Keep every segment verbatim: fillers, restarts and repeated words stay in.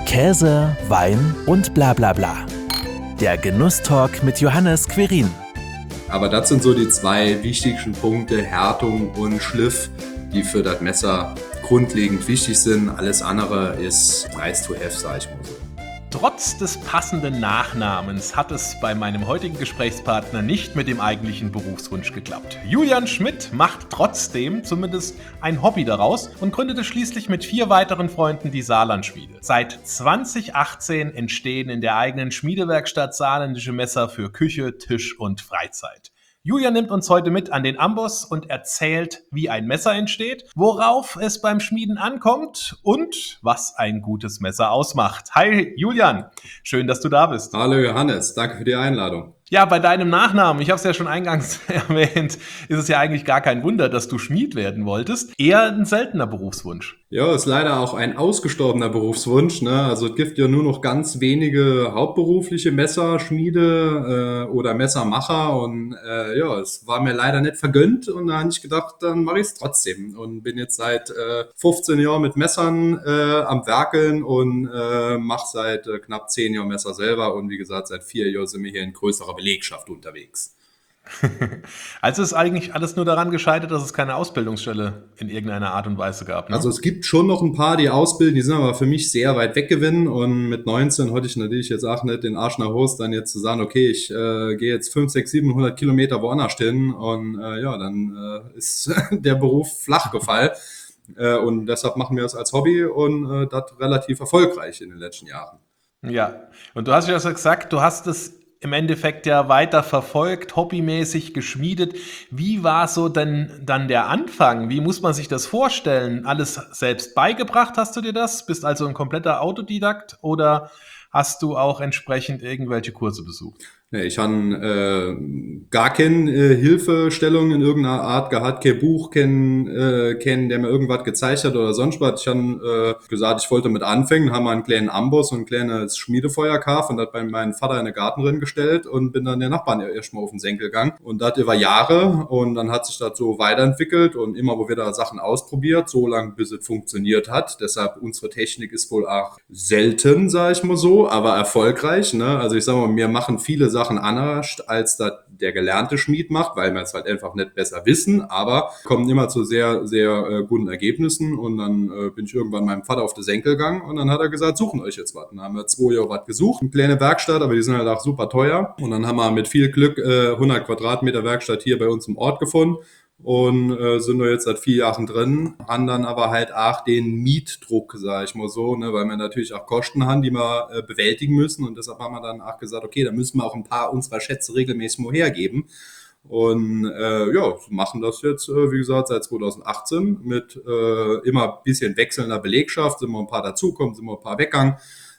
Käse, Wein und bla bla bla. Der Genusstalk mit Johannes Quirin. Aber das sind so die zwei wichtigsten Punkte, Härtung und Schliff, die für das Messer grundlegend wichtig sind. Alles andere ist nice to have, sag ich mal so. Trotz des passenden Nachnamens hat es bei meinem heutigen Gesprächspartner nicht mit dem eigentlichen Berufswunsch geklappt. Julian Schmidt macht trotzdem zumindest ein Hobby daraus und gründete schließlich mit vier weiteren Freunden die Saarland-Schmiede. Seit zwanzig achtzehn entstehen in der eigenen Schmiedewerkstatt saarländische Messer für Küche, Tisch und Freizeit. Julian nimmt uns heute mit an den Amboss und erzählt, wie ein Messer entsteht, worauf es beim Schmieden ankommt und was ein gutes Messer ausmacht. Hi Julian, schön, dass du da bist. Hallo Johannes, danke für die Einladung. Ja, bei deinem Nachnamen, ich habe es ja schon eingangs erwähnt, ist es ja eigentlich gar kein Wunder, dass du Schmied werden wolltest. Eher ein seltener Berufswunsch. Ja, ist leider auch ein ausgestorbener Berufswunsch, ne? Also es gibt ja nur noch ganz wenige hauptberufliche Messerschmiede äh, oder Messermacher und äh, ja, es war mir leider nicht vergönnt und da habe ich gedacht, dann mache ich es trotzdem und bin jetzt seit äh, fünfzehn Jahren mit Messern äh, am Werkeln und äh, mache seit äh, knapp zehn Jahren Messer selber und wie gesagt, seit vier Jahren sind wir hier in größerer Belegschaft unterwegs. Also ist eigentlich alles nur daran gescheitert, dass es keine Ausbildungsstelle in irgendeiner Art und Weise gab, ne? Also es gibt schon noch ein paar, die ausbilden, die sind aber für mich sehr weit weg gewinnen und mit neunzehn hatte ich natürlich jetzt auch nicht den Arsch nach Hose, dann jetzt zu sagen, okay, ich äh, gehe jetzt fünf, sechs, siebenhundert Kilometer woanders hin und äh, ja, dann äh, ist der Beruf flach gefallen äh, und deshalb machen wir es als Hobby und äh, das relativ erfolgreich in den letzten Jahren. Ja, und du hast ja schon gesagt, du hast es im Endeffekt ja weiter verfolgt, hobbymäßig geschmiedet. Wie war so denn dann der Anfang? Wie muss man sich das vorstellen? Alles selbst beigebracht hast du dir das? Bist also ein kompletter Autodidakt oder hast du auch entsprechend irgendwelche Kurse besucht? Nee, ich habe äh, gar keine äh, Hilfestellung in irgendeiner Art gehabt, kein Buch kennen, äh, kennen, der mir irgendwas gezeigt hat oder sonst was. Ich habe äh, gesagt, ich wollte mit anfangen, haben einen kleinen Amboss und ein kleines Schmiedefeuer gehabt und das bei meinem Vater in eine Gartenrin gestellt und bin dann der Nachbarn erstmal auf den Senkel gegangen. Und das über Jahre und dann hat sich das so weiterentwickelt und immer, wo wir da Sachen ausprobiert, so lange bis es funktioniert hat. Deshalb unsere Technik ist wohl auch selten, sage ich mal so, aber erfolgreich. Ne? Also ich sage mal, wir machen viele Sachen anders, als das der gelernte Schmied macht, weil wir es halt einfach nicht besser wissen, aber kommen immer zu sehr, sehr äh, guten Ergebnissen und dann äh, bin ich irgendwann meinem Vater auf den Senkel gegangen und dann hat er gesagt, suchen euch jetzt was. Dann haben wir zwei Jahre was gesucht, eine kleine Werkstatt, aber die sind halt auch super teuer und dann haben wir mit viel Glück äh, hundert Quadratmeter Werkstatt hier bei uns im Ort gefunden. Und äh, sind wir jetzt seit vier Jahren drin, haben dann aber halt auch den Mietdruck, sage ich mal so, ne, weil wir natürlich auch Kosten haben, die wir äh, bewältigen müssen und deshalb haben wir dann auch gesagt, okay, da müssen wir auch ein paar unserer Schätze regelmäßig mal hergeben und äh, ja, machen das jetzt, äh, wie gesagt, seit zwanzig achtzehn mit äh, immer ein bisschen wechselnder Belegschaft, sind wir ein paar dazukommen, sind wir ein paar weggegangen.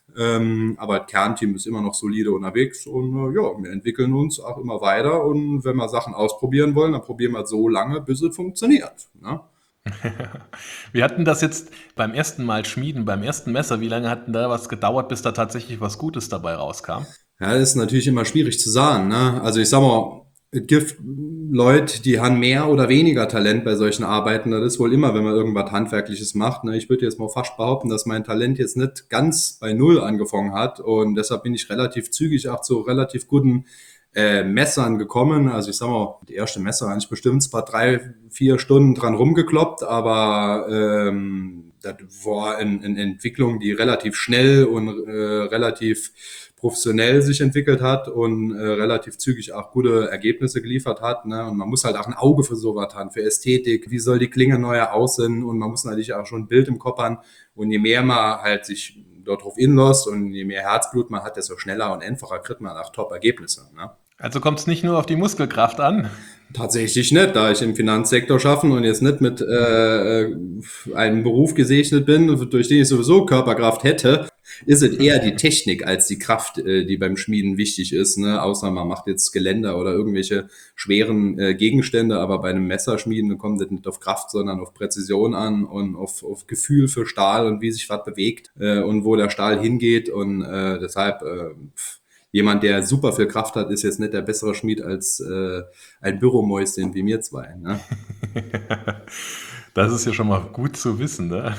Ähm, aber das Kernteam ist immer noch solide unterwegs und äh, ja, wir entwickeln uns auch immer weiter und wenn wir Sachen ausprobieren wollen, dann probieren wir so lange, bis es funktioniert. Ne? Wir hatten das jetzt beim ersten Mal schmieden, beim ersten Messer. Wie lange hat denn da was gedauert, bis da tatsächlich was Gutes dabei rauskam? Ja, das ist natürlich immer schwierig zu sagen. Ne? Also ich sag mal, es gibt Leute, die haben mehr oder weniger Talent bei solchen Arbeiten. Das ist wohl immer, wenn man irgendwas Handwerkliches macht. Ne? Ich würde jetzt mal fast behaupten, dass mein Talent jetzt nicht ganz bei Null angefangen hat. Und deshalb bin ich relativ zügig auch zu relativ guten äh, Messern gekommen. Also ich sag mal, die erste Messer habe ich bestimmt zwar drei, vier Stunden dran rumgekloppt, aber ähm, das war eine Entwicklung, die relativ schnell und äh, relativ professionell sich entwickelt hat und äh, relativ zügig auch gute Ergebnisse geliefert hat. Ne? Und man muss halt auch ein Auge für sowas haben, für Ästhetik. Wie soll die Klinge neuer aussehen? Und man muss natürlich auch schon ein Bild im Kopf haben. Und je mehr man halt sich dort drauf inlässt und je mehr Herzblut man hat, desto schneller und einfacher kriegt man auch Top-Ergebnisse. Ne? Also kommt es nicht nur auf die Muskelkraft an? Tatsächlich nicht, da ich im Finanzsektor schaffen und jetzt nicht mit äh, einem Beruf gesegnet bin, durch den ich sowieso Körperkraft hätte, ist es eher die Technik als die Kraft, äh, die beim Schmieden wichtig ist. Ne? Außer man macht jetzt Geländer oder irgendwelche schweren äh, Gegenstände, aber bei einem Messerschmieden kommt es nicht auf Kraft, sondern auf Präzision an und auf, auf Gefühl für Stahl und wie sich was bewegt äh, und wo der Stahl hingeht und äh, deshalb äh, jemand, der super viel Kraft hat, ist jetzt nicht der bessere Schmied als äh, ein Büromäuschen wie mir zwei. Ne? Das ist ja schon mal gut zu wissen, ne?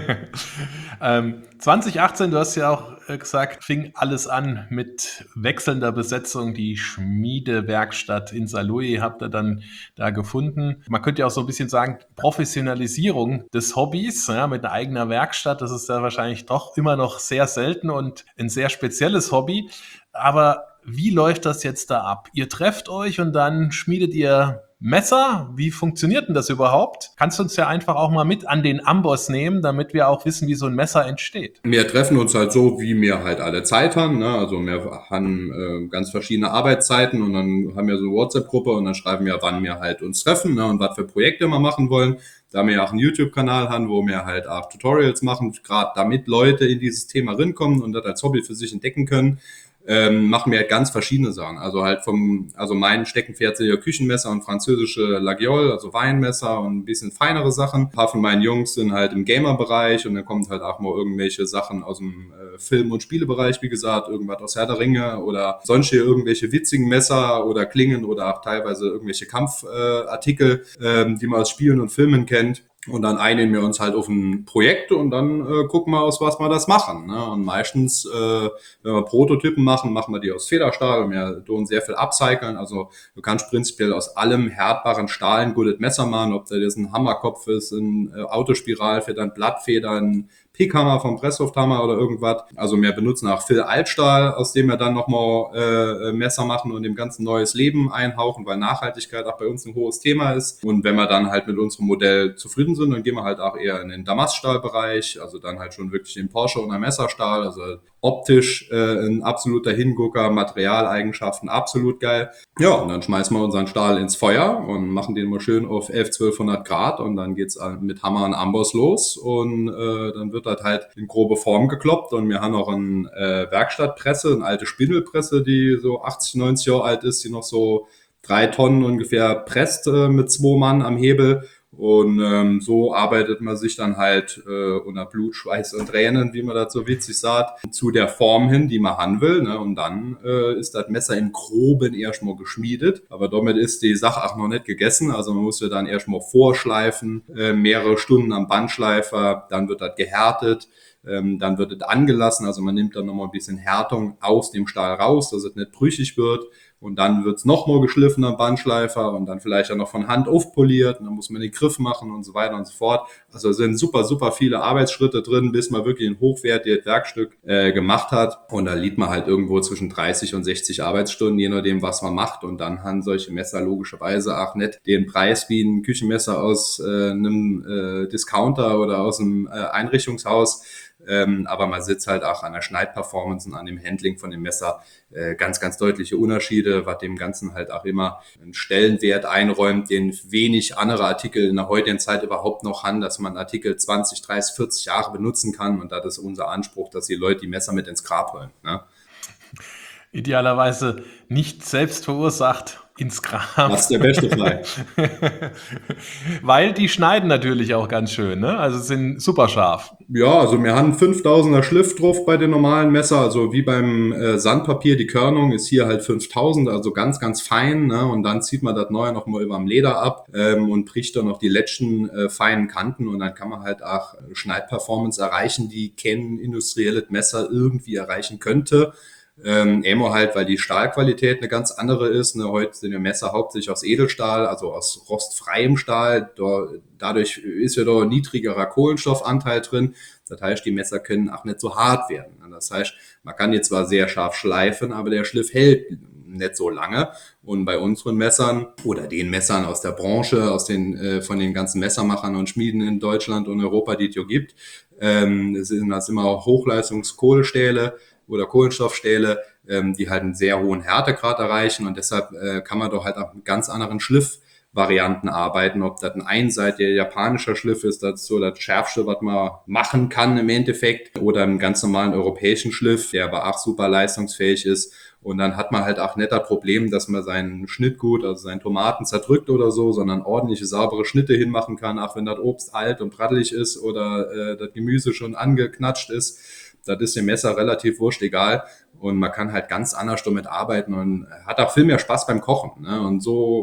ähm, zwanzig achtzehn, du hast ja auch äh, gesagt, fing alles an mit wechselnder Besetzung. Die Schmiedewerkstatt in Saarlouis habt ihr dann da gefunden. Man könnte ja auch so ein bisschen sagen, Professionalisierung des Hobbys, ja, mit einer eigenen Werkstatt. Das ist ja wahrscheinlich doch immer noch sehr selten und ein sehr spezielles Hobby. Aber wie läuft das jetzt da ab? Ihr trefft euch und dann schmiedet ihr Messer? Wie funktioniert denn das überhaupt? Kannst du uns ja einfach auch mal mit an den Amboss nehmen, damit wir auch wissen, wie so ein Messer entsteht. Wir treffen uns halt so, wie wir halt alle Zeit haben. Ne? Also wir haben äh, ganz verschiedene Arbeitszeiten und dann haben wir so eine WhatsApp-Gruppe und dann schreiben wir, wann wir halt uns treffen, ne? Und was für Projekte wir machen wollen. Da wir ja auch einen YouTube-Kanal haben, wo wir halt auch Tutorials machen, gerade damit Leute in dieses Thema rinkommen und das als Hobby für sich entdecken können. Ähm, machen wir halt ganz verschiedene Sachen. Also halt vom, also mein Steckenpferd sind ja Küchenmesser und französische Laguiole, also Weinmesser und ein bisschen feinere Sachen. Ein paar von meinen Jungs sind halt im Gamer-Bereich und dann kommt halt auch mal irgendwelche Sachen aus dem äh, Film- und Spielebereich, wie gesagt, irgendwas aus Herr der Ringe oder sonst hier irgendwelche witzigen Messer oder Klingen oder auch teilweise irgendwelche Kampfartikel, äh, ähm, die man aus Spielen und Filmen kennt. Und dann einigen wir uns halt auf ein Projekt und dann äh, gucken wir, aus was wir das machen. Ne? Und meistens, äh, wenn wir Prototypen machen, machen wir die aus Federstahl und wir tun sehr viel upcyclen. Also du kannst prinzipiell aus allem härtbaren Stahl ein gutes Messer machen, ob das jetzt ein Hammerkopf ist, ein äh, Autospiral für dein Blattfeder, ein Pickhammer vom Presslufthammer oder irgendwas. Also wir benutzen auch viel Altstahl, aus dem wir dann nochmal äh, Messer machen und dem ganzen neues Leben einhauchen, weil Nachhaltigkeit auch bei uns ein hohes Thema ist. Und wenn wir dann halt mit unserem Modell zufrieden sind, dann gehen wir halt auch eher in den Damaststahlbereich, also dann halt schon wirklich den Porsche und der Messerstahl, also optisch äh, ein absoluter Hingucker, Materialeigenschaften absolut geil. Ja, und dann schmeißen wir unseren Stahl ins Feuer und machen den mal schön auf elf, zwölfhundert Grad und dann geht's mit Hammer und Amboss los und äh, dann wird das halt in grobe Form gekloppt und wir haben auch eine äh, Werkstattpresse, eine alte Spindelpresse, die so achtzig, neunzig Jahre alt ist, die noch so drei Tonnen ungefähr presst äh, mit zwei Mann am Hebel. Und ähm, so arbeitet man sich dann halt äh, unter Blut, Schweiß und Tränen, wie man das so witzig sagt, zu der Form hin, die man haben will. Ne? Und dann äh, ist das Messer im Groben erstmal geschmiedet. Aber damit ist die Sache auch noch nicht gegessen. Also man muss ja dann erstmal vorschleifen, äh, mehrere Stunden am Bandschleifer, dann wird das gehärtet. Ähm, dann wird es angelassen, also man nimmt dann nochmal ein bisschen Härtung aus dem Stahl raus, dass es nicht brüchig wird. Und dann wird's nochmal geschliffen am Bandschleifer und dann vielleicht auch noch von Hand aufpoliert und dann muss man den Griff machen und so weiter und so fort. Also es sind super, super viele Arbeitsschritte drin, bis man wirklich ein hochwertiges Werkstück äh, gemacht hat. Und da liegt man halt irgendwo zwischen dreißig und sechzig Arbeitsstunden, je nachdem, was man macht. Und dann haben solche Messer logischerweise auch nicht den Preis wie ein Küchenmesser aus äh, einem äh, Discounter oder aus einem äh, Einrichtungshaus. Ähm, aber man sitzt halt auch an der Schneidperformance und an dem Handling von dem Messer äh, ganz, ganz deutliche Unterschiede, was dem Ganzen halt auch immer einen Stellenwert einräumt, den wenig andere Artikel in der heutigen Zeit überhaupt noch haben, dass man Artikel zwanzig, dreißig, vierzig Jahre benutzen kann und das ist unser Anspruch, dass die Leute die Messer mit ins Grab holen. Ne? Idealerweise nicht selbst verursacht ins Grab. Das ist der beste Fall. Weil die schneiden natürlich auch ganz schön, ne? Also sind super scharf. Ja, also wir haben fünftausender Schliff drauf bei den normalen Messer, also wie beim äh, Sandpapier, die Körnung ist hier halt fünftausend, also ganz, ganz fein, ne? Und dann zieht man das Neue nochmal über dem Leder ab ähm, und bricht dann noch die letzten äh, feinen Kanten und dann kann man halt auch Schneidperformance erreichen, die kein industrielles Messer irgendwie erreichen könnte. Ähm, Emo halt, weil die Stahlqualität eine ganz andere ist. Ne? Heute sind ja Messer hauptsächlich aus Edelstahl, also aus rostfreiem Stahl. Da, dadurch ist ja da ein niedrigerer Kohlenstoffanteil drin. Das heißt, die Messer können auch nicht so hart werden. Das heißt, man kann jetzt zwar sehr scharf schleifen, aber der Schliff hält nicht so lange. Und bei unseren Messern oder den Messern aus der Branche, aus den äh, von den ganzen Messermachern und Schmieden in Deutschland und Europa, die es hier gibt, ähm, sind das immer Hochleistungskohlestähle oder Kohlenstoffstähle, ähm, die halt einen sehr hohen Härtegrad erreichen und deshalb äh, kann man doch halt auch mit ganz anderen Schliffvarianten arbeiten, ob das ein einseitiger japanischer Schliff ist, das ist so das Schärfste, was man machen kann im Endeffekt, oder einen ganz normalen europäischen Schliff, der aber auch super leistungsfähig ist. Und dann hat man halt auch nicht das Problem, dass man seinen Schnittgut, also seinen Tomaten zerdrückt oder so, sondern ordentliche, saubere Schnitte hinmachen kann, auch wenn das Obst alt und brattelig ist oder äh, das Gemüse schon angeknatscht ist. Das ist dem Messer relativ wurscht egal und man kann halt ganz anders damit arbeiten und hat auch viel mehr Spaß beim Kochen. Ne? Und so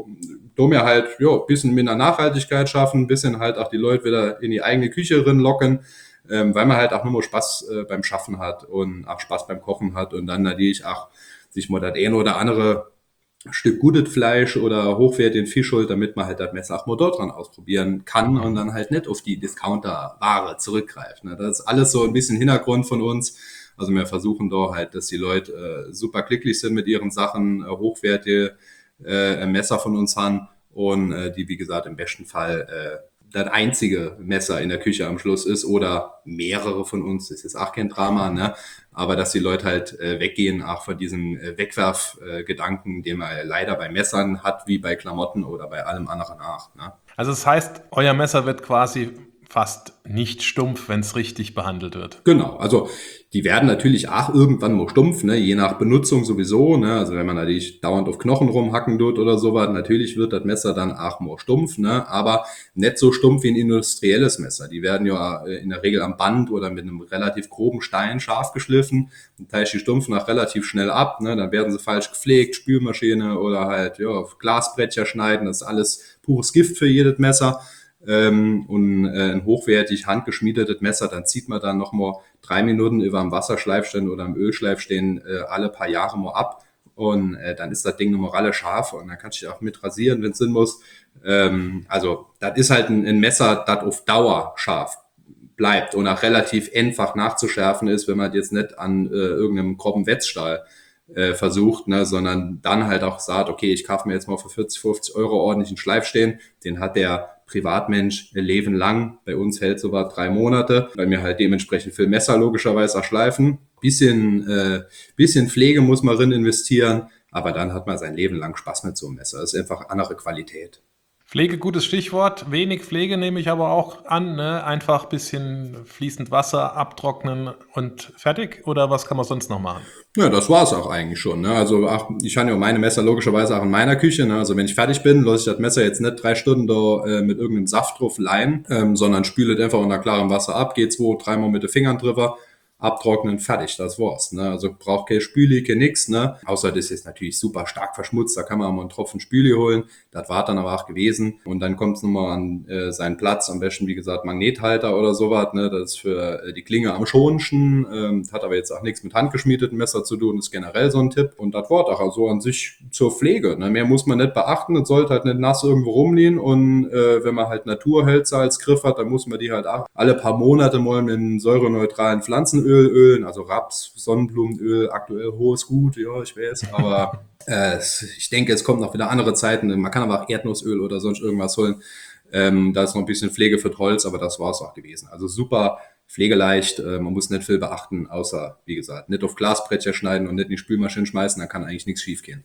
da mir halt ja, ein bisschen mehr Nachhaltigkeit schaffen, ein bisschen halt auch die Leute wieder in die eigene Küche locken, ähm, weil man halt auch nur mal Spaß äh, beim Schaffen hat und auch Spaß beim Kochen hat und dann natürlich auch sich mal das eine oder andere Stück gutes Fleisch oder hochwertigen Fisch holt, damit man halt das Messer auch mal dort dran ausprobieren kann und dann halt nicht auf die Discounter-Ware zurückgreift. Ne? Das ist alles so ein bisschen Hintergrund von uns. Also wir versuchen da halt, dass die Leute äh, super glücklich sind mit ihren Sachen, äh, hochwertige äh, Messer von uns haben und äh, die, wie gesagt, im besten Fall äh, das einzige Messer in der Küche am Schluss ist oder mehrere von uns, das ist auch kein Drama, ne? Aber dass die Leute halt äh, weggehen, auch von diesem äh, Wegwerfgedanken, äh, den man leider bei Messern hat, wie bei Klamotten oder bei allem anderen auch. Ne? Also das heißt, euer Messer wird quasi fast nicht stumpf, wenn es richtig behandelt wird. Genau, also die werden natürlich auch irgendwann mal stumpf, ne? Je nach Benutzung sowieso. Ne? Also wenn man natürlich dauernd auf Knochen rumhacken tut oder sowas, natürlich wird das Messer dann auch mal stumpf, ne? Aber nicht so stumpf wie ein industrielles Messer. Die werden ja in der Regel am Band oder mit einem relativ groben Stein scharf geschliffen. Dann teilt die stumpf nach relativ schnell ab. Ne? Dann werden sie falsch gepflegt, Spülmaschine oder halt ja, auf Glasbrettchen schneiden. Das ist alles pures Gift für jedes Messer. Ähm, und äh, ein hochwertig handgeschmiedetes Messer, dann zieht man dann nochmal drei Minuten über am Wasserschleifstein oder am Ölschleifstein äh, alle paar Jahre mal ab und äh, dann ist das Ding nochmal alle scharf und dann kannst du dich auch mit rasieren, wenn es Sinn muss. Ähm, also das ist halt ein, ein Messer, das auf Dauer scharf bleibt und auch relativ einfach nachzuschärfen ist, wenn man jetzt nicht an äh, irgendeinem groben Wetzstahl äh, versucht, ne, sondern dann halt auch sagt, okay, ich kaufe mir jetzt mal für vierzig, fünfzig Euro ordentlichen Schleifstein, den hat der Privatmensch ein Leben lang. Bei uns hält so was drei Monate, weil wir halt dementsprechend viel Messer logischerweise auch schleifen. Bisschen, äh, bisschen Pflege muss man drin investieren, aber dann hat man sein Leben lang Spaß mit so einem Messer. Das ist einfach andere Qualität. Pflege, gutes Stichwort. Wenig Pflege nehme ich aber auch an. Ne? Einfach ein bisschen fließend Wasser abtrocknen und fertig? Oder was kann man sonst noch machen? Ja, das war's auch eigentlich schon. Ne? Also ach, ich habe ja meine Messer logischerweise auch in meiner Küche. Ne? Also wenn ich fertig bin, lasse ich das Messer jetzt nicht drei Stunden da äh, mit irgendeinem Saft drauf leihen, ähm, sondern spüle es einfach unter klarem Wasser ab, gehe zwei, dreimal mit den Fingern drüber, abtrocknen, fertig, das war's. Ne? Also braucht kein Spüli, kein nix. Ne? Außer das ist natürlich super stark verschmutzt, da kann man auch mal einen Tropfen Spüli holen. Das war dann aber auch gewesen. Und dann kommt es nochmal an äh, seinen Platz, am besten wie gesagt Magnethalter oder sowas. Ne? Das ist für äh, die Klinge am schonsten, ähm, hat aber jetzt auch nichts mit handgeschmiedeten Messer zu tun, ist generell so ein Tipp. Und das war auch also an sich zur Pflege. Ne? Mehr muss man nicht beachten, es sollte halt nicht nass irgendwo rumliegen und äh, wenn man halt Naturhölzer als Griff hat, dann muss man die halt auch alle paar Monate mal mit einem säureneutralen Pflanzenöl Ölen, also Raps, Sonnenblumenöl, aktuell hohes Gut, ja, ich weiß, aber äh, ich denke, es kommen noch wieder andere Zeiten. Man kann aber auch Erdnussöl oder sonst irgendwas holen. Ähm, da ist noch ein bisschen Pflege für Holz, aber das war es auch gewesen. Also super pflegeleicht, äh, man muss nicht viel beachten, außer, wie gesagt, nicht auf Glasbrettchen schneiden und nicht in die Spülmaschine schmeißen, da kann eigentlich nichts schief gehen.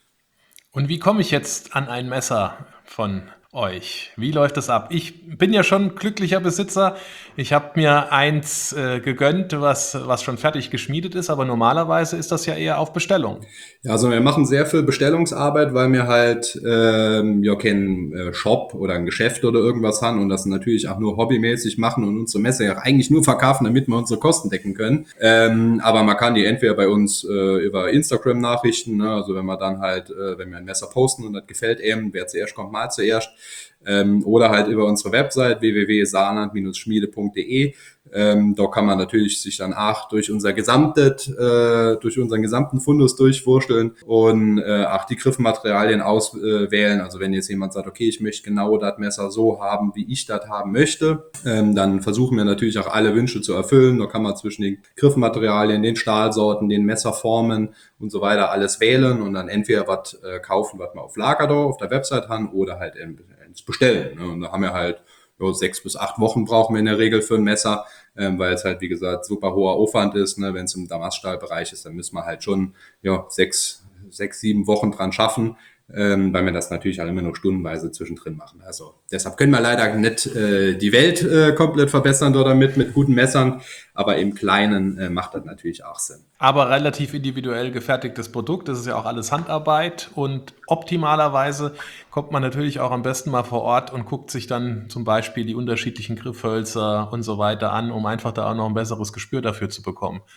Und wie komme ich jetzt an ein Messer von euch? Wie läuft das ab? Ich bin ja schon glücklicher Besitzer. Ich habe mir eins äh, gegönnt, was, was schon fertig geschmiedet ist, aber normalerweise ist das ja eher auf Bestellung. Ja, also wir machen sehr viel Bestellungsarbeit, weil wir halt ähm, ja keinen äh, Shop oder ein Geschäft oder irgendwas haben und das natürlich auch nur hobbymäßig machen und unsere Messer ja eigentlich nur verkaufen, damit wir unsere Kosten decken können. Ähm, aber man kann die entweder bei uns äh, über Instagram-Nachrichten, ne, also wenn wir dann halt, äh, wenn wir ein Messer posten und das gefällt eben, wer zuerst kommt, mal zuerst. Ähm, oder halt über unsere Website w w w punkt saarland Bindestrich schmiede punkt d e. Ähm, da kann man natürlich sich dann auch durch unser gesamtes, äh, durch unseren gesamten Fundus durchwursteln und äh, auch die Griffmaterialien auswählen. Also wenn jetzt jemand sagt, okay, ich möchte genau das Messer so haben, wie ich das haben möchte, ähm, dann versuchen wir natürlich auch alle Wünsche zu erfüllen. Da kann man zwischen den Griffmaterialien, den Stahlsorten, den Messerformen und so weiter alles wählen und dann entweder was äh, kaufen, was wir auf Lager da auf der Website haben oder halt ins Bestellen. Ne? Und da haben wir halt ja, sechs bis acht Wochen brauchen wir in der Regel für ein Messer, ähm, weil es halt, wie gesagt, super hoher Aufwand ist. Ne? Wenn es im Damaststahlbereich ist, dann müssen wir halt schon ja, sechs, sechs, sieben Wochen dran schaffen, ähm, weil wir das natürlich auch immer noch stundenweise zwischendrin machen. Also deshalb können wir leider nicht äh, die Welt äh, komplett verbessern oder damit mit guten Messern, aber im Kleinen äh, macht das natürlich auch Sinn. Aber relativ individuell gefertigtes Produkt, das ist ja auch alles Handarbeit und optimalerweise kommt man natürlich auch am besten mal vor Ort und guckt sich dann zum Beispiel die unterschiedlichen Griffhölzer und so weiter an, um einfach da auch noch ein besseres Gespür dafür zu bekommen.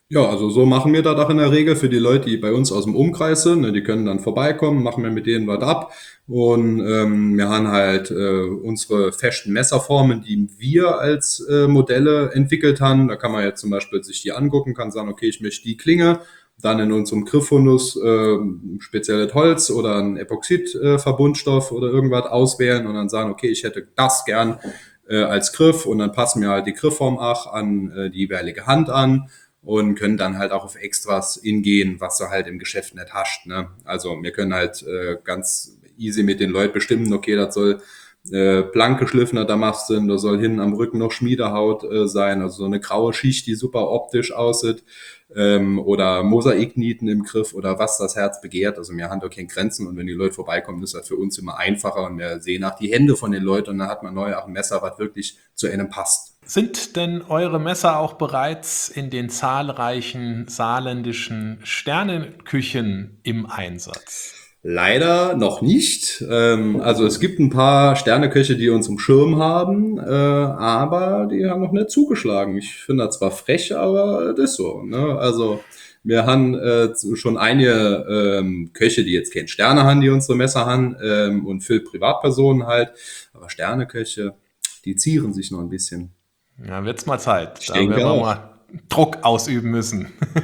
Ja, also so machen wir das auch in der Regel für die Leute, die bei uns aus dem Umkreis sind. Ne, die können dann vorbeikommen, machen wir mit denen was ab. Und ähm, wir haben halt äh, unsere festen Messerformen, die wir als äh, Modelle entwickelt haben. Da kann man jetzt zum Beispiel sich die angucken, kann sagen, okay, ich möchte die Klinge, dann in unserem Griffhundus äh, spezielles Holz oder ein Epoxid-Verbundstoff oder irgendwas auswählen und dann sagen, okay, ich hätte das gern äh, als Griff und dann passen wir halt die Griffform auch an äh, die jeweilige Hand an und können dann halt auch auf Extras ingehen, was du halt im Geschäft nicht hast. Ne? Also wir können halt äh, ganz easy mit den Leuten bestimmen, okay, das soll äh, blank geschliffener Damast sein, da soll hinten am Rücken noch Schmiedehaut äh, sein, also so eine graue Schicht, die super optisch aussieht, ähm, oder Mosaiknieten im Griff oder was das Herz begehrt. Also wir haben da keine Grenzen und wenn die Leute vorbeikommen, ist das für uns immer einfacher und wir sehen auch die Hände von den Leuten und dann hat man neu auch ein Messer, was wirklich zu einem passt. Sind denn eure Messer auch bereits in den zahlreichen saarländischen Sterneküchen im Einsatz? Leider noch nicht. Ähm, also es gibt ein paar Sterneköche, die uns im Schirm haben, äh, aber die haben noch nicht zugeschlagen. Ich finde das zwar frech, aber das ist so. Ne? Also wir haben äh, schon einige ähm, Köche, die jetzt keine Sterne haben, die unsere Messer haben ähm, und für Privatpersonen halt. Aber Sterneköche, die zieren sich noch ein bisschen. Ja, wird's mal Zeit. Ich Da denke werden wir auch. mal Druck ausüben müssen.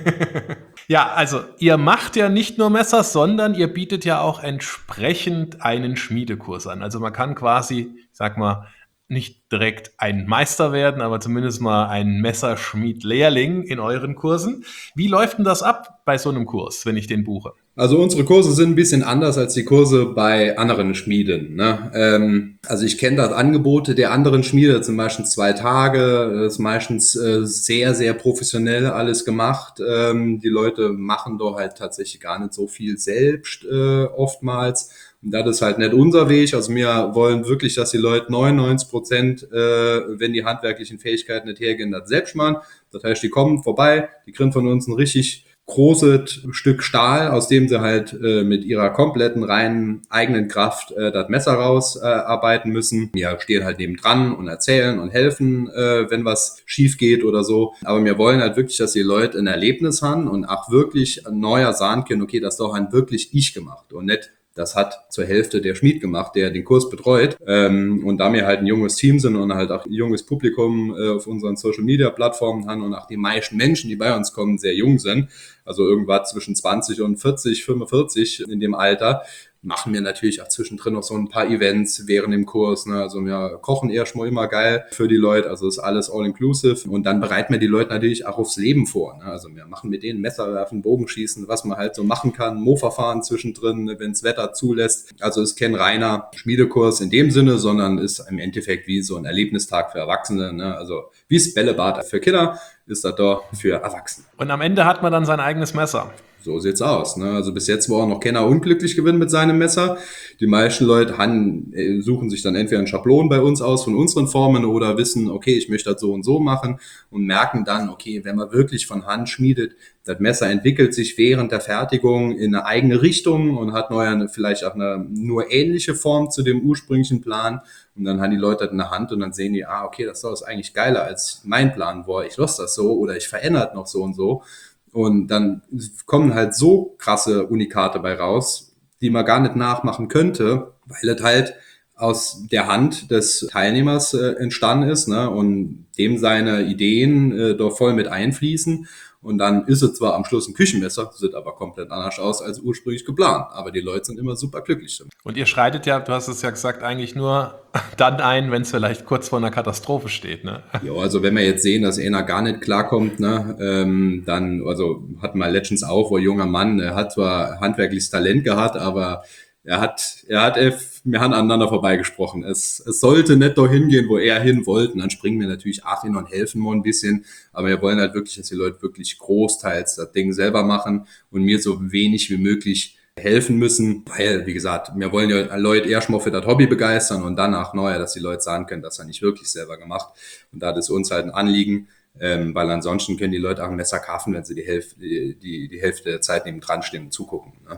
Ja, also ihr macht ja nicht nur Messer, sondern ihr bietet ja auch entsprechend einen Schmiedekurs an. Also man kann quasi, ich sag mal, nicht direkt ein Meister werden, aber zumindest mal ein Messerschmied-Lehrling in euren Kursen. Wie läuft denn das ab bei so einem Kurs, wenn ich den buche? Also unsere Kurse sind ein bisschen anders als die Kurse bei anderen Schmieden. Ne? Ähm, also ich kenne das Angebote der anderen Schmiede, zum Beispiel zwei Tage, das ist meistens äh, sehr, sehr professionell alles gemacht. Ähm, die Leute machen doch halt tatsächlich gar nicht so viel selbst äh, oftmals. Und das ist halt nicht unser Weg. Also wir wollen wirklich, dass die Leute neunundneunzig Prozent, äh, wenn die handwerklichen Fähigkeiten nicht hergehen, das selbst machen. Das heißt, die kommen vorbei, die kriegen von uns ein richtig großes Stück Stahl, aus dem sie halt äh, mit ihrer kompletten reinen eigenen Kraft äh, das Messer rausarbeiten äh, arbeiten müssen. Wir stehen halt nebendran und erzählen und helfen, äh, wenn was schief geht oder so. Aber wir wollen halt wirklich, dass die Leute ein Erlebnis haben und auch wirklich ein neuer sagen können, okay, das ist doch ein wirklich ich gemacht und nicht das hat zur Hälfte der Schmied gemacht, der den Kurs betreut. Ähm, und da wir halt ein junges Team sind und halt auch ein junges Publikum äh, auf unseren Social-Media-Plattformen haben und auch die meisten Menschen, die bei uns kommen, sehr jung sind, also irgendwas zwischen zwanzig und vierzig, fünfundvierzig in dem Alter, machen wir natürlich auch zwischendrin noch so ein paar Events während dem Kurs. Ne? Also wir kochen erstmal immer geil für die Leute, also ist alles all-inclusive. Und dann bereiten wir die Leute natürlich auch aufs Leben vor. Ne? Also wir machen mit denen Messer werfen, Bogenschießen, was man halt so machen kann, Mofa fahren zwischendrin, wenn das Wetter zulässt. Also ist kein reiner Schmiedekurs in dem Sinne, sondern ist im Endeffekt wie so ein Erlebnistag für Erwachsene. Ne? Also wie das Bällebad für Kinder ist das doch für Erwachsene. Und am Ende hat man dann sein eigenes Messer. So sieht's aus. Ne? Also bis jetzt war auch noch keiner unglücklich gewesen mit seinem Messer. Die meisten Leute han, äh, suchen sich dann entweder einen Schablon bei uns aus von unseren Formen oder wissen, okay, ich möchte das so und so machen und merken dann, okay, wenn man wirklich von Hand schmiedet, das Messer entwickelt sich während der Fertigung in eine eigene Richtung und hat neu vielleicht auch eine nur ähnliche Form zu dem ursprünglichen Plan. Und dann haben die Leute das in der Hand und dann sehen die, ah, okay, das ist eigentlich geiler als mein Plan war. Ich lasse das so oder ich verändere noch so und so. Und dann kommen halt so krasse Unikate bei raus, die man gar nicht nachmachen könnte, weil es halt aus der Hand des Teilnehmers äh, entstanden ist, ne, und dem seine Ideen äh, da voll mit einfließen. Und dann ist es zwar am Schluss ein Küchenmesser, sieht aber komplett anders aus als ursprünglich geplant. Aber die Leute sind immer super glücklich damit. Und ihr schreitet ja, du hast es ja gesagt, eigentlich nur dann ein, wenn es vielleicht kurz vor einer Katastrophe steht, ne? Ja, also wenn wir jetzt sehen, dass einer gar nicht klarkommt, ne, ähm, dann, also hatten wir letztens auch, wo ein junger Mann, er hat zwar handwerkliches Talent gehabt, aber er hat, er hat, wir haben aneinander vorbeigesprochen. Es, es sollte nicht dahin gehen, wo er hin wollte. Und dann springen wir natürlich auch hin und helfen mal ein bisschen. Aber wir wollen halt wirklich, dass die Leute wirklich großteils das Ding selber machen und mir so wenig wie möglich helfen müssen, weil, wie gesagt, wir wollen ja Leute erstmal für das Hobby begeistern und danach neuer, dass die Leute sagen können, das er nicht wirklich selber gemacht. Und da ist uns halt ein Anliegen, ähm, weil ansonsten können die Leute auch ein Messer kaufen, wenn sie die Hälfte, die, die, die Hälfte der Zeit neben dran stehen und zugucken. Ne?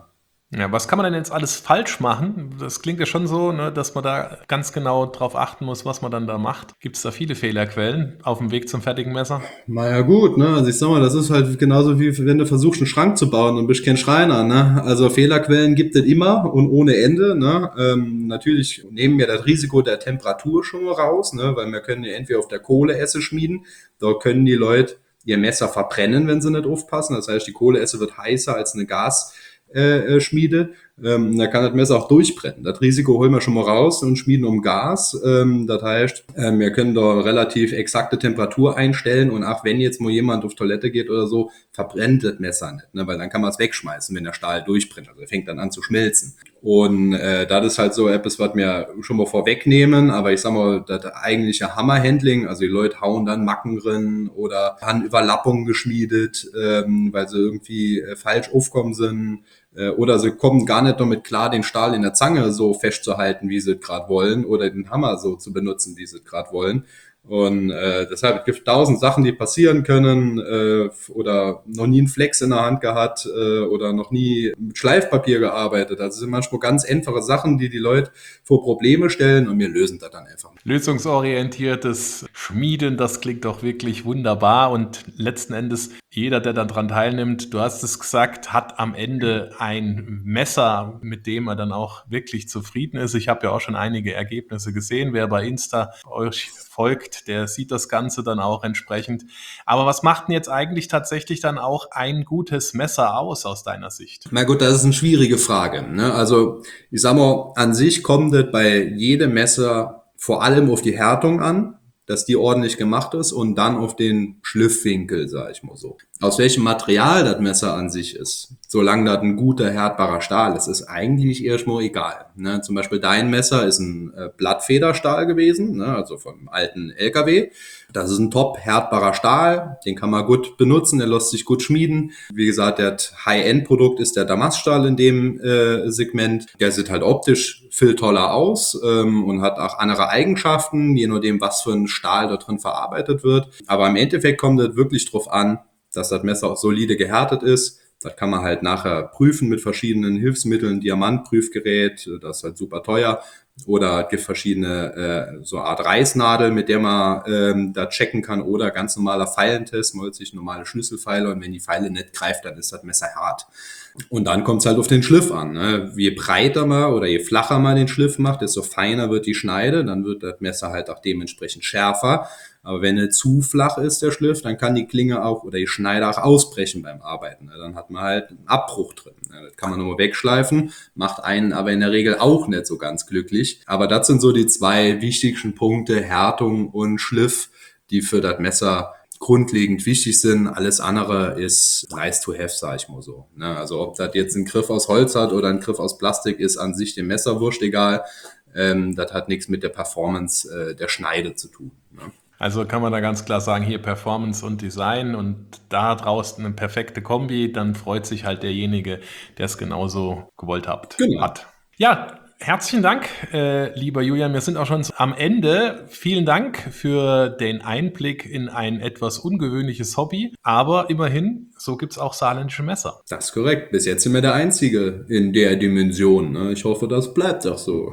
Ja, was kann man denn jetzt alles falsch machen? Das klingt ja schon so, ne, dass man da ganz genau drauf achten muss, was man dann da macht. Gibt es da viele Fehlerquellen auf dem Weg zum fertigen Messer? Na ja gut, ne, also ich sag mal, das ist halt genauso wie wenn du versuchst, einen Schrank zu bauen und bist kein Schreiner, ne. Also Fehlerquellen gibt es immer und ohne Ende, ne. Ähm, natürlich nehmen wir das Risiko der Temperatur schon mal raus, ne, weil wir können ja entweder auf der Kohleesse schmieden, da können die Leute ihr Messer verbrennen, wenn sie nicht aufpassen. Das heißt, die Kohleesse wird heißer als eine Gas Äh, Schmiede, ähm, da kann das Messer auch durchbrennen. Das Risiko holen wir schon mal raus und schmieden um Gas. Ähm, das heißt, ähm, wir können da relativ exakte Temperatur einstellen und auch wenn jetzt mal jemand auf Toilette geht oder so, verbrennt das Messer nicht, ne? Weil dann kann man es wegschmeißen, wenn der Stahl durchbrennt. Also er fängt dann an zu schmelzen. Und äh, das ist halt so etwas, was wir schon mal vorwegnehmen, aber ich sag mal, das eigentliche Hammerhandling, also die Leute hauen dann Macken drin oder haben Überlappungen geschmiedet, ähm, weil sie irgendwie äh, falsch aufkommen sind. Oder sie kommen gar nicht damit klar, den Stahl in der Zange so festzuhalten, wie sie es gerade wollen, oder den Hammer so zu benutzen, wie sie es gerade wollen. Und äh, deshalb gibt es tausend Sachen, die passieren können, äh, oder noch nie einen Flex in der Hand gehabt äh, oder noch nie mit Schleifpapier gearbeitet. Also es sind manchmal ganz einfache Sachen, die die Leute vor Probleme stellen und wir lösen das dann einfach. Lösungsorientiertes Schmieden, das klingt doch wirklich wunderbar und letzten Endes jeder, der dann dran teilnimmt, du hast es gesagt, hat am Ende ein Messer, mit dem er dann auch wirklich zufrieden ist. Ich habe ja auch schon einige Ergebnisse gesehen. Wer bei Insta euch folgt, der sieht das Ganze dann auch entsprechend. Aber was macht denn jetzt eigentlich tatsächlich dann auch ein gutes Messer aus, aus deiner Sicht? Na gut, das ist eine schwierige Frage, ne? Also ich sag mal, an sich kommt es bei jedem Messer vor allem auf die Härtung an, dass die ordentlich gemacht ist und dann auf den Schliffwinkel, sag ich mal so. Aus welchem Material das Messer an sich ist, solange das ein guter, härtbarer Stahl ist, ist eigentlich erstmal egal. Ne? Zum Beispiel dein Messer ist ein äh, Blattfederstahl gewesen, ne? Also vom alten L K W. Das ist ein top härtbarer Stahl, den kann man gut benutzen, der lässt sich gut schmieden. Wie gesagt, der High-End-Produkt ist der Damaststahl in dem äh, Segment. Der sieht halt optisch viel toller aus ähm, und hat auch andere Eigenschaften, je nachdem, was für ein Stahl da drin verarbeitet wird. Aber im Endeffekt kommt es wirklich drauf an, dass das Messer auch solide gehärtet ist. Das kann man halt nachher prüfen mit verschiedenen Hilfsmitteln, Diamantprüfgerät, das ist halt super teuer. Oder es gibt verschiedene äh, so eine Art Reißnadel, mit der man ähm, da checken kann. Oder ganz normaler Feilentest, man holt sich normale Schlüsselfeile und wenn die Feile nicht greift, dann ist das Messer hart. Und dann kommt es halt auf den Schliff an, ne? Je breiter man oder je flacher man den Schliff macht, desto feiner wird die Schneide, dann wird das Messer halt auch dementsprechend schärfer. Aber wenn er zu flach ist, der Schliff, dann kann die Klinge auch oder die Schneide auch ausbrechen beim Arbeiten. Ne? Dann hat man halt einen Abbruch drin. Ne? Das kann man nur wegschleifen, macht einen aber in der Regel auch nicht so ganz glücklich. Aber das sind so die zwei wichtigsten Punkte, Härtung und Schliff, die für das Messer grundlegend wichtig sind. Alles andere ist nice to have, sag ich mal so. Ne? Also ob das jetzt ein Griff aus Holz hat oder ein Griff aus Plastik, ist an sich dem Messer wurscht egal. Ähm, das hat nichts mit der Performance äh, der Schneide zu tun. Ne? Also kann man da ganz klar sagen, hier Performance und Design und da draußen eine perfekte Kombi, dann freut sich halt derjenige, der es genauso gewollt hat. Genau. hat. Ja, herzlichen Dank, äh, lieber Julian. Wir sind auch schon am Ende. Vielen Dank für den Einblick in ein etwas ungewöhnliches Hobby. Aber immerhin, so gibt es auch saarländische Messer. Das ist korrekt. Bis jetzt sind wir der Einzige in der Dimension. Ne? Ich hoffe, das bleibt auch so.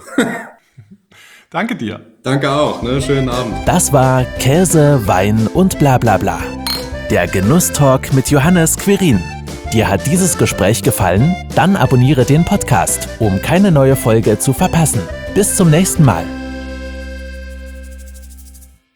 Danke dir. Danke auch. Ne? Schönen Abend. Das war Käse, Wein und bla bla bla. Der Genusstalk mit Johannes Quirin. Dir hat dieses Gespräch gefallen? Dann abonniere den Podcast, um keine neue Folge zu verpassen. Bis zum nächsten Mal.